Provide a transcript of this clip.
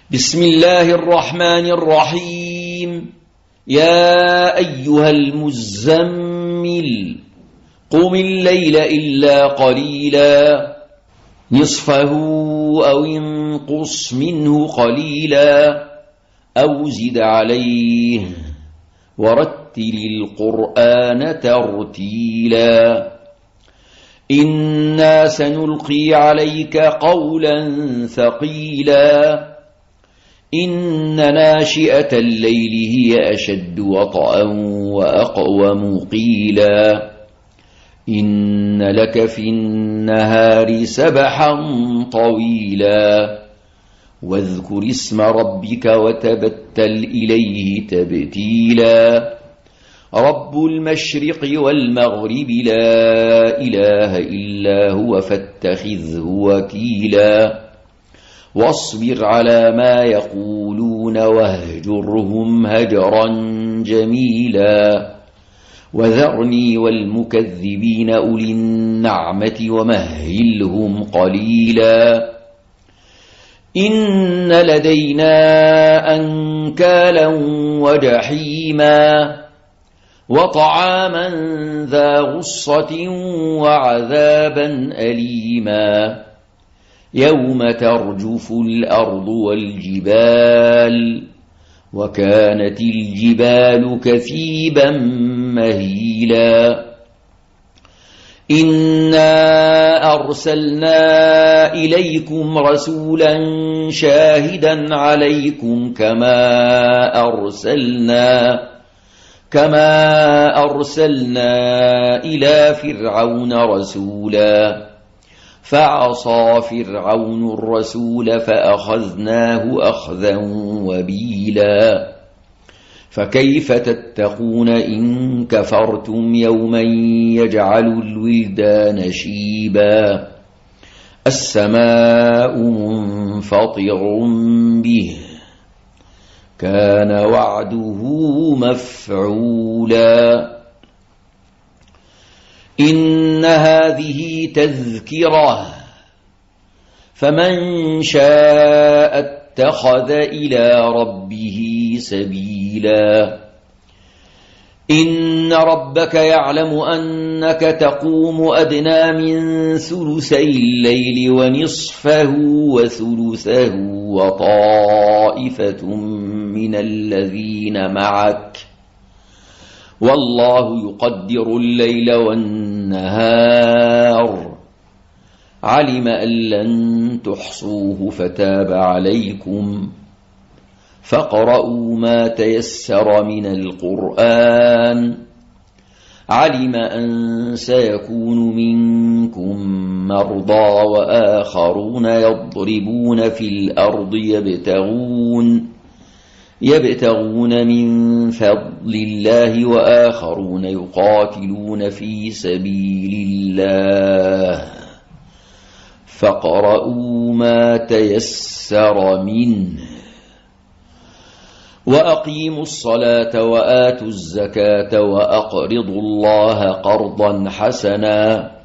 بسم الله الرحمن الرحيم. يا أيها المزمل قم الليل إلا قليلا نصفه أو انقص منه قليلا أو زد عليه ورتل القرآن ترتيلا إنا سنلقي عليك قولا ثقيلا إن ناشئة الليل هي أشد وطئا وأقوم قيلا إن لك في النهار سبحا طويلا واذكر اسم ربك وتبتل إليه تبتيلا رب المشرق والمغرب لا إله إلا هو فاتخذه وكيلا واصبر على ما يقولون واهجرهم هجرا جميلا وذرني والمكذبين أولي النعمة ومهلهم قليلا إن لدينا أنكالا وجحيما وطعاما ذا غصة وعذابا أليما يوم ترجف الأرض والجبال وكانت الجبال كثيبا مهيلا إنا أرسلنا إليكم رسولا شاهدا عليكم كما أرسلنا إلى فرعون رسولا فعصى فرعون الرسول فأخذناه أخذا وبيلا فكيف تتقون إن كفرتم يوما يجعل الولدان شيبا السماء منفطر به كان وعده مفعولا إن هذه تذكرة فمن شاء اتخذ إلى ربه سبيلا إن ربك يعلم أنك تقوم أدنى من ثلثي الليل ونصفه وثلثه وطائفة من الذين معك والله يقدر الليل والنهار علم أن لن تحصوه فتاب عليكم فاقرؤوا ما تيسر من القرآن علم أن سيكون منكم مرضى وآخرون يضربون في الأرض يبتغون من فضل الله وآخرون يقاتلون في سبيل الله فاقرؤوا ما تيسر منه وأقيموا الصلاة وآتوا الزكاة وأقرضوا الله قرضا حسنا